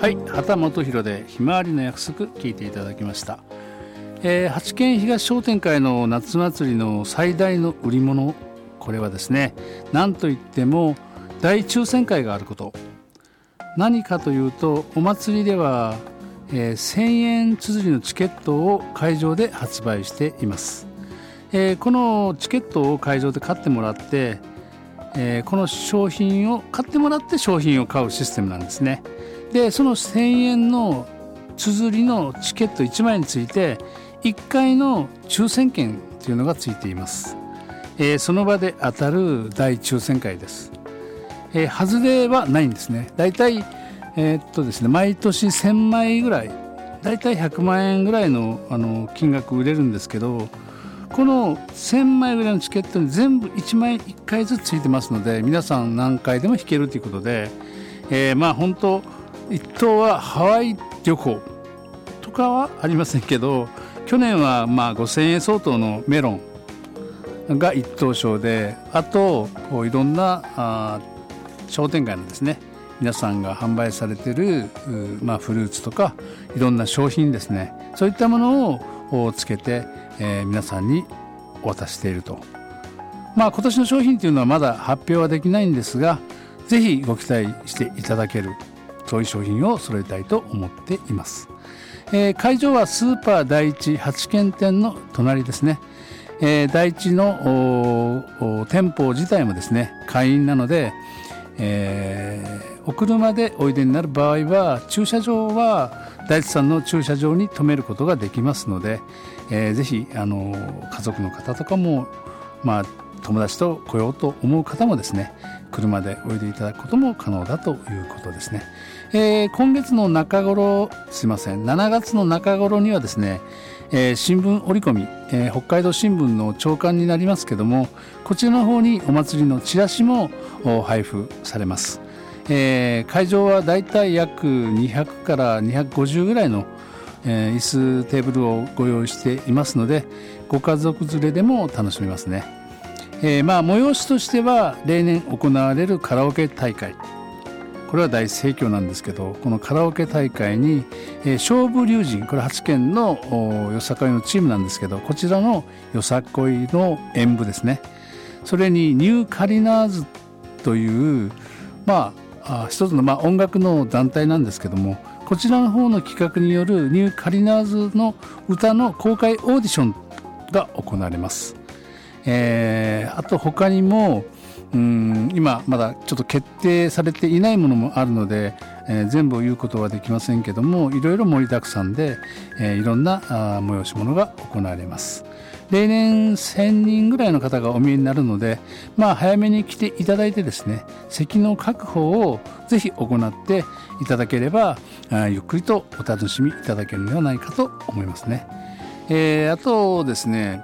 はい、畑本博でひまわりの約束聞いていただきました。八軒東商店会の夏祭りの最大の売り物、これはですね、なんといっても大抽選会があること。何かというと、お祭りでは、1000円綴りのチケットを会場で発売しています。このチケットを会場で買ってもらって、この商品を買ってもらって商品を買うシステムなんですね。で、その1000円の綴りのチケット1枚について1回の抽選券というのがついています。その場で当たる大抽選会です。外れはないんですね。だいたいですね、毎年1000枚ぐらい、だいたい100万円ぐらいの、金額売れるんですけど、この1000枚ぐらいのチケットに全部1枚1回ずつついてますので、皆さん何回でも引けるということで、本当一等はハワイ旅行とかはありませんけど、去年は5000円相当のメロンが一等賞で、あといろんな商店街のですね、皆さんが販売されているフルーツとかいろんな商品ですね、そういったものをつけて、皆さんにお渡ししていると。今年の商品というのはまだ発表はできないんですが、ぜひご期待していただける、そういう商品を揃えたいと思っています。会場はスーパー第一八軒店の隣ですね。第一の店舗自体もですね、会員なので、お車でおいでになる場合は駐車場は第一さんの駐車場に停めることができますので、ぜひ家族の方とかも、友達と来ようと思う方もですね、車でおいでいただくことも可能だということですね。今月の中頃、7月の中頃にはですね、新聞折り込み、北海道新聞の朝刊になりますけども、こちらの方にお祭りのチラシも配布されます。会場はだいたい約200から250ぐらいの、椅子テーブルをご用意していますので、ご家族連れでも楽しめますね。催しとしては例年行われるカラオケ大会、これは大盛況なんですけど、このカラオケ大会に、勝負龍神、これ8軒のよさこいのチームなんですけど、こちらのよさこいの演舞ですね、それにニューカリナーズという一つの音楽の団体なんですけども、こちらの方の企画によるニューカリナーズの歌の公開オーディションが行われます。あと他にも今まだちょっと決定されていないものもあるので、全部を言うことはできませんけども、いろいろ盛りだくさんで、いろんな催し物が行われます。例年1000人ぐらいの方がお見えになるので、早めに来ていただいてですね、席の確保をぜひ行っていただければ、ゆっくりとお楽しみいただけるのではないかと思いますね。あとですね、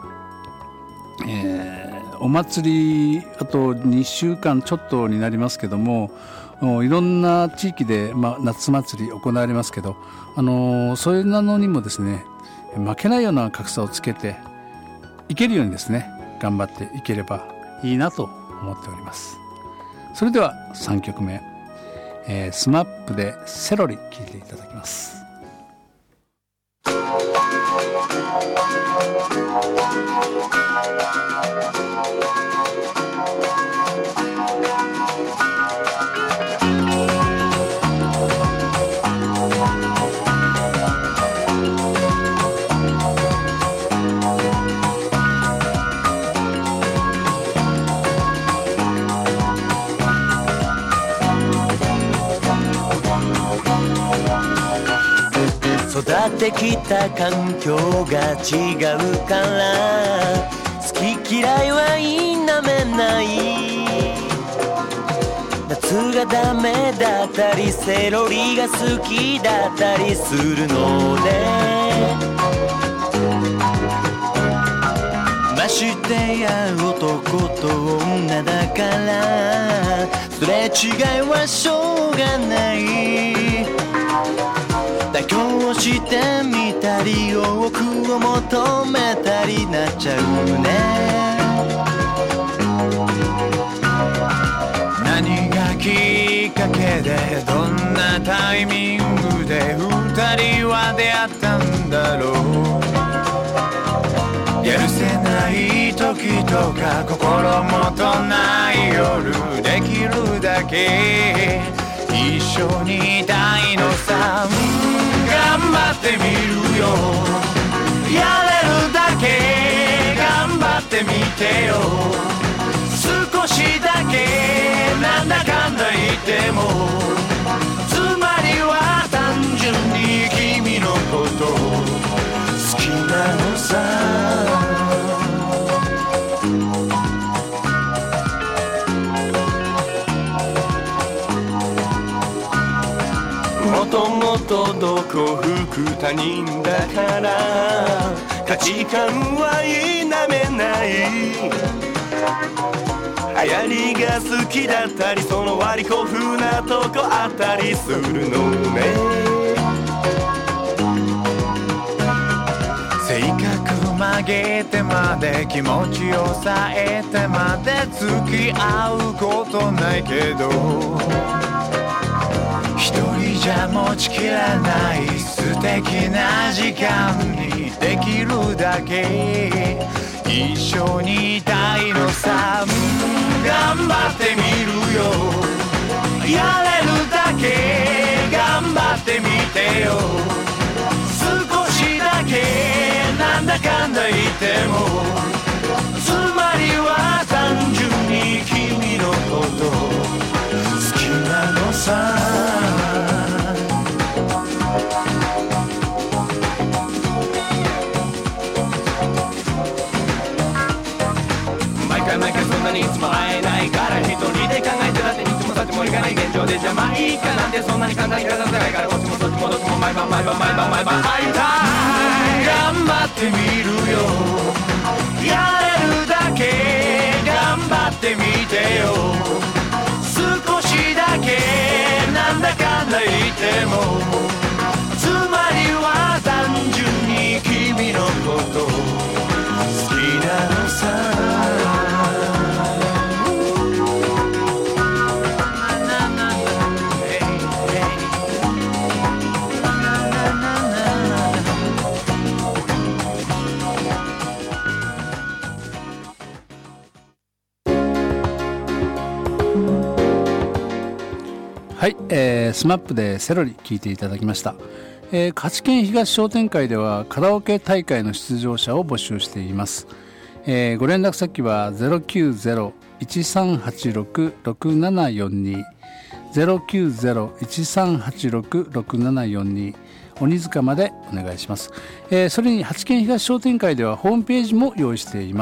お祭りあと2週間ちょっとになりますけども、いろんな地域で、夏祭り行われますけど、そういうのにもですね、負けないような格差をつけていけるようにですね、頑張っていければいいなと思っております。それでは3曲目、スマップでセロリ聴いていただきます。 育ってきた環境が違うから好き嫌いは否めない。夏がダメだったりセロリが好きだったりするので、ましてや男と女だからすれ違いはしょうがない。妥協してみたり多くを求めたりなっちゃうね。何がきっかけけでどんなタイミングで二人は出会ったんだろう。許せない時とか心もとない夜、できるだけ一緒にいたいのさ。頑張ってみるよ、やれるだけ頑張ってみてよ。少しだけなんだかんだ言っても、つまりは単純に君のこと好きなのさ。もともとどこ吹く他人だから価値観は否めない。流行りが好きだったり、その割り古風なとこあったりするのね。性格曲げてまで気持ちを抑えてまで付き合うことないけど、一人じゃ持ちきらない素敵な時間にできるだけ一緒にいたいのさ。頑張ってみるよ、やれるだけ頑張ってみてよ。少しだけなんだかんだ言っても、つまりは単純に君のこと好きなのさ。毎回そんなにいつも会えないから一人で考えてだっていつもさっちもいかない現状で、じゃあまあいいかなんてそんなに簡単に片付かないから、こっちもそっちもどっちも毎晩会いたい。頑張ってみるよ、やれるだけ頑張ってみてよ。少しだけなんだかんだ言っても、つまりは単純に君のこと好きなのさ。 はい、スマップでセロリ聞いていただきました。勝県東商店会ではカラオケ大会の出場者を募集しています。ご連絡先は 090-1386-6742 090-1386-6742 鬼塚までお願いします。それに八県東商店会ではホームページも用意しています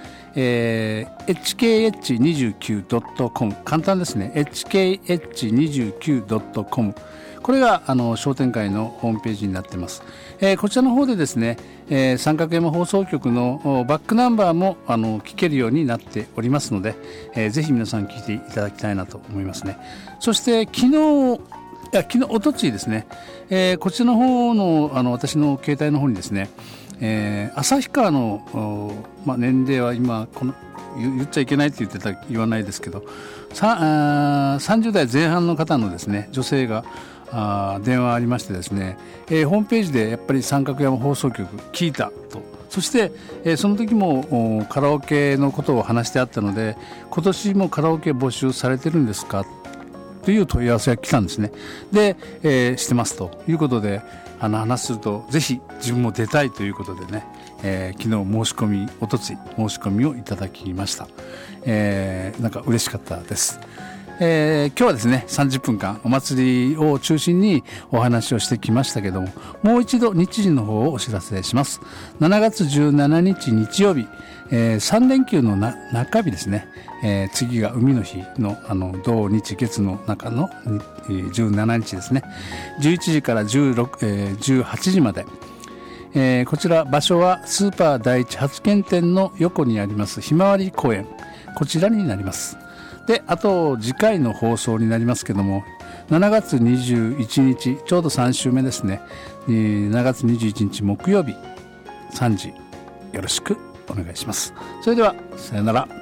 。hkh29.com 簡単ですね。 hkh29.com これが商店会のホームページになっています。こちらの方でですね、三角山放送局のバックナンバーも聞けるようになっておりますので、ぜひ皆さん聞いていただきたいなと思いますね。そしておとついですね、こちらの方の私の携帯の方にですね、旭川の、年齢は今言っちゃいけないって言わないですけど、30代前半の方のですね、女性が電話ありましてですね、ホームページでやっぱり三角山放送局聞いたと。そして、その時もカラオケのことを話してあったので、今年もカラオケ募集されてるんですかという問い合わせが来たんですね。で、してますということで話すると、ぜひ自分も出たいということでね、昨日おとつい申し込みをいただきました。なんか嬉しかったです。今日はですね30分間お祭りを中心にお話をしてきましたけども、もう一度日時の方をお知らせします。7月17日日曜日、3連休の中日ですね、次が海の日の土日月の中の17日ですね、11時から18時まで、こちら場所はスーパー第一八軒店の横にありますひまわり公園、こちらになります。で、あと次回の放送になりますけども、7月21日ちょうど3週目ですね、7月21日木曜日3時よろしくお願いします。それではさよなら。